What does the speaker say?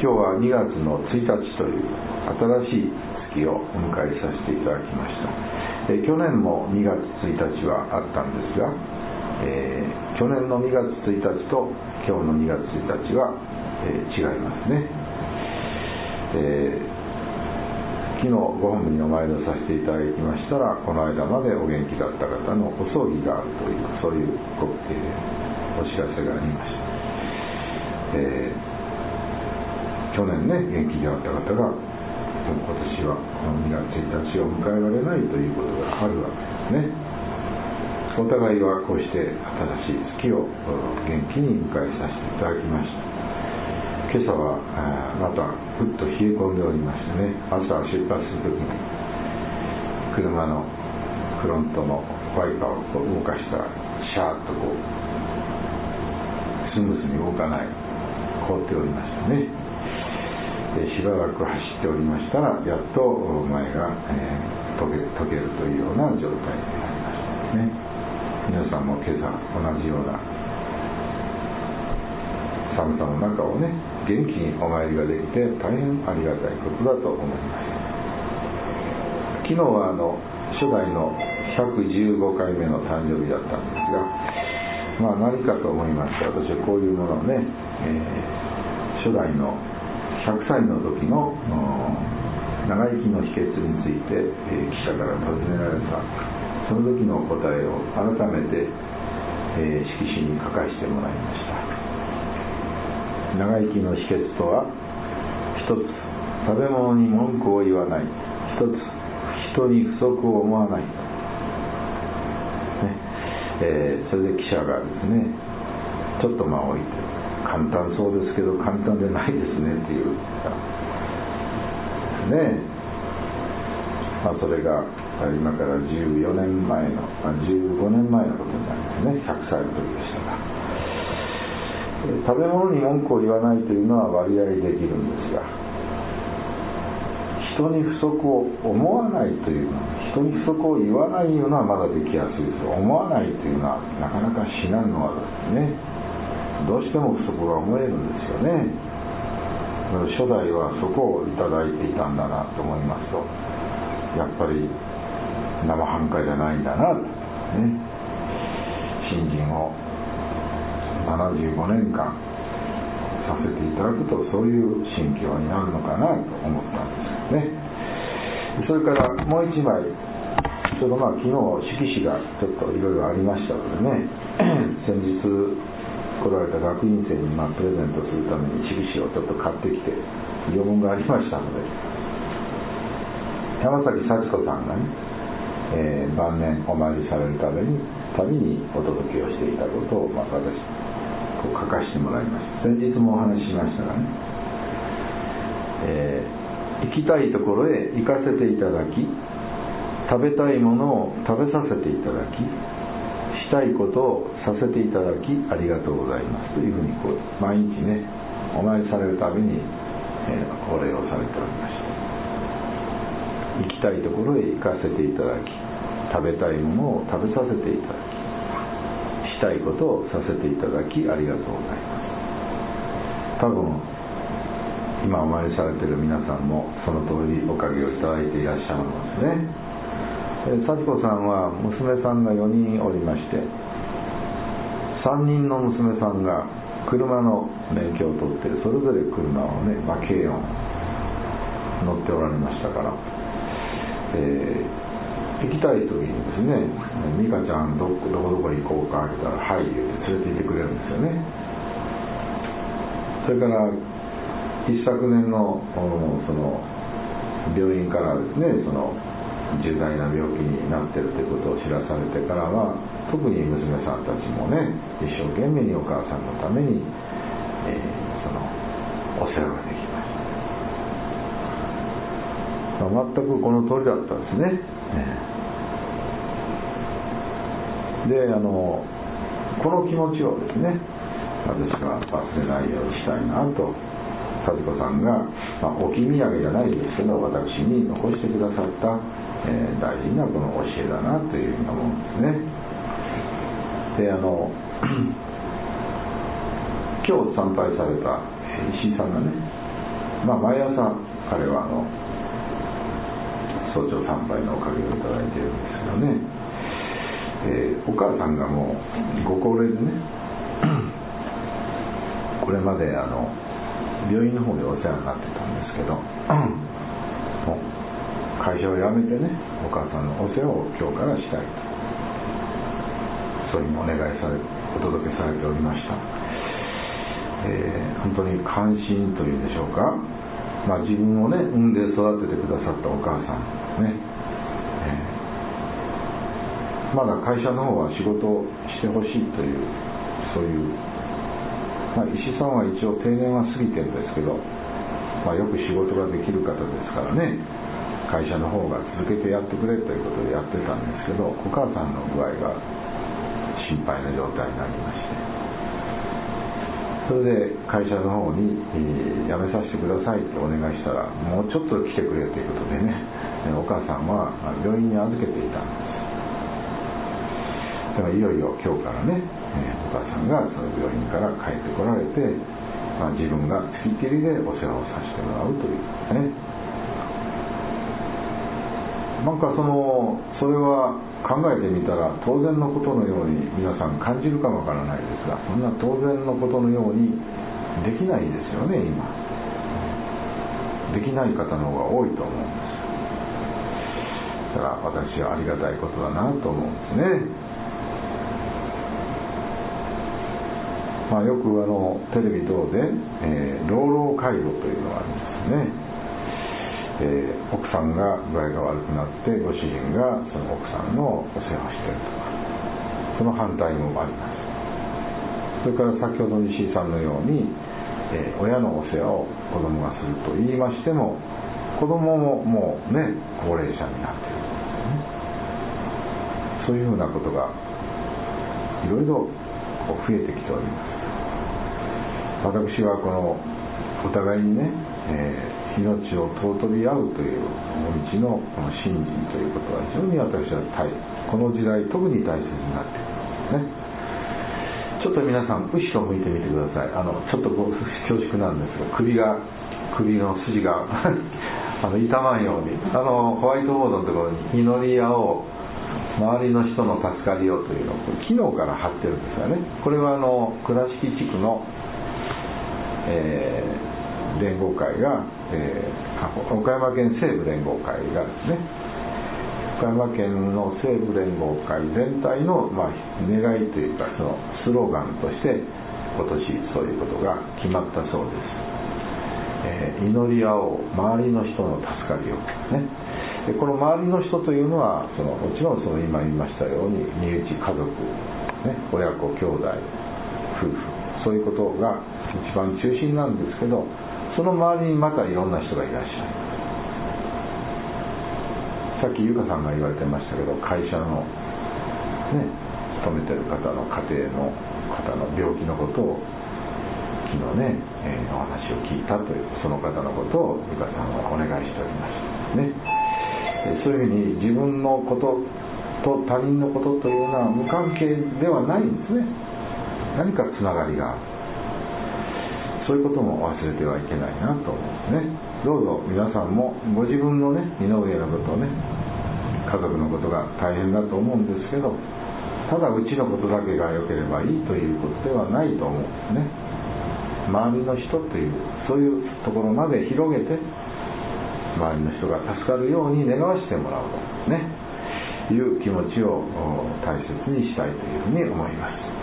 今日は2月の1日という新しい月をお迎えさせていただきました。去年も2月1日はあったんですが、去年の2月1日と今日の2月1日は、違いますね。昨日ご本部にお参りをさせていただきましたら、この間までお元気だった方のお葬儀があるという、そういうお知らせがありました。去年ね、元気であった方が今年はこの2月1日を迎えられないということがあるわけですね。お互いはこうして新しい月を元気に迎えさせていただきました。今朝はまたぐっと冷え込んでおりましてね、朝出発するときに車のフロントのワイパーを動かしたらシャーッとこうスムーズに動かない、凍っておりましてね。しばらく走っておりましたら、やっと前が、溶けるというような状態になりましたね。皆さんも今朝同じような寒さの中をね、元気にお参りができて大変ありがたいことだと思います。昨日は初代の115回目の誕生日だったんですが、何かと思いまして、私はこういうものをね、初代の100歳の時の長生きの秘訣について、記者から尋ねられたその時の答えを改めて、色紙に書かせてもらいました。長生きの秘訣とは、一つ食べ物に文句を言わない、一つ人に不足を思わない、それで記者がですね、ちょっと置いて、簡単そうですけど簡単でないですねっていうね。それが今から14年前の15年前のことになりますね。100歳の時でしたが、食べ物に文句を言わないというのは割合できるんですが、人に不足を思わないというのは、人に不足を言わないというのはまだできやすいです。思わないというのはなかなか至難の技ですね。どうしても不足が思えるんですよね。初代はそこをいただいていたんだなと思いますと、やっぱり生半可じゃないんだなと、新人を75年間させていただくと、そういう心境になるのかなと思ったんですね。それからもう一枚、ちょうど昨日色紙がちょっといろいろありましたのでね、先日来られた学院生にプレゼントするために色紙をちょっと買ってきて、余文がありましたので、山崎幸子さんがね、晩年お参りされるたびにお届けをしていたことを私こう書かせてもらいました。先日もお話ししましたがね、行きたいところへ行かせていただき、食べたいものを食べさせていただき、したいことをさせていただきありがとうございますというふうに毎日ね、お参りされるたびに、お礼をされておりました。行きたいところへ行かせていただき、食べたいものを食べさせていただき、したいことをさせていただきありがとうございます。多分今お参りされている皆さんもその通りおかげをいただいていらっしゃるんですね。幸子さんは娘さんが4人おりまして、3人の娘さんが車の免許を取ってそれぞれ車をね、軽音乗っておられましたから、行きたい時にですね、美香ちゃんどこどこ行こうかって言ったら、はい言って連れて行ってくれるんですよね。それから一昨年のその病院からですね、その重大な病気になっているということを知らされてからは、特に娘さんたちもね、一生懸命にお母さんのために、そのお世話ができました。全くこの通りだったんですね。で、この気持ちをですね、私は忘れないようにしたいなと、幸子さんが、お気土産じゃないですけど、私に残してくださった、大事なこの教えだなというふうに思うんですね。で、今日参拝された石井さんがね、 毎朝彼は早朝参拝のおかげをいただいているんですけどね、お母さんがもうご高齢でねこれまで病院の方でお世話になってたんですけどもう会社を辞めてね、お母さんのお世話を今日からしたいと、そういうお願いお届けされておりました。本当に関心というんでしょうか、自分をね産んで育ててくださったお母さんね、まだ会社の方は仕事をしてほしいという、そういう、石井さんは一応定年は過ぎてるんですけど、よく仕事ができる方ですからね、会社の方が続けてやってくれということでやってたんですけど、お母さんの具合が心配な状態になりまして、それで会社の方に辞めさせてくださいってお願いしたら、もうちょっと来てくれということでね、お母さんは病院に預けていたんです。だからいよいよ今日からね、お母さんがその病院から帰ってこられて、自分が付きっきりでお世話をさせてもらうというね、それは考えてみたら当然のことのように皆さん感じるかもわからないですが、そんな当然のことのようにできないですよね。今できない方の方が多いと思うんです。だから私はありがたいことだなと思うんですね。よくテレビ等で、老老介護というのがありますね。奥さんが具合が悪くなってご主人がその奥さんのお世話をしているとか、その反対もあります。それから先ほど西井さんのように、親のお世話を子供がすると言いましても、子供ももうね高齢者になっている、そういうふうなことがいろいろ増えてきております。私はこのお互いにね、命を尊び合うという道のこの信心ということは非常に私はこの時代特に大切になってくるんですね。ちょっと皆さん後ろ向いてみてください。ちょっと恐縮なんですが、首の筋が痛まんようにホワイトボードのところに祈り合おう、周りの人の助かりをというのを昨日から貼ってるんですがね、これは倉敷地区の、連合会が、岡山県西部連合会がですね、岡山県の西部連合会全体の、願いというかそのスローガンとして今年そういうことが決まったそうです。祈り合おう、周りの人の助かりをね。でこの周りの人というのはもちろん今言いましたように身内家族、ね、親子兄弟夫婦、そういうことが一番中心なんですけど、その周りにまたいろんな人がいらっしゃる。さっきゆかさんが言われてましたけど、会社のね勤めてる方の家庭の方の病気のことを昨日ね、お話を聞いたという、その方のことをゆかさんはお願いしておりましたね。そういうふうに自分のことと他人のことというのは無関係ではないんですね。何かつながりがある。そういうことも忘れてはいけないなと思うんですね。どうぞ皆さんもご自分のね身の上のことをね、家族のことが大変だと思うんですけど、ただうちのことだけが良ければいいということではないと思うんですね。周りの人というそういうところまで広げて、周りの人が助かるように願わせてもらおうとねいう気持ちを大切にしたいというふうに思います。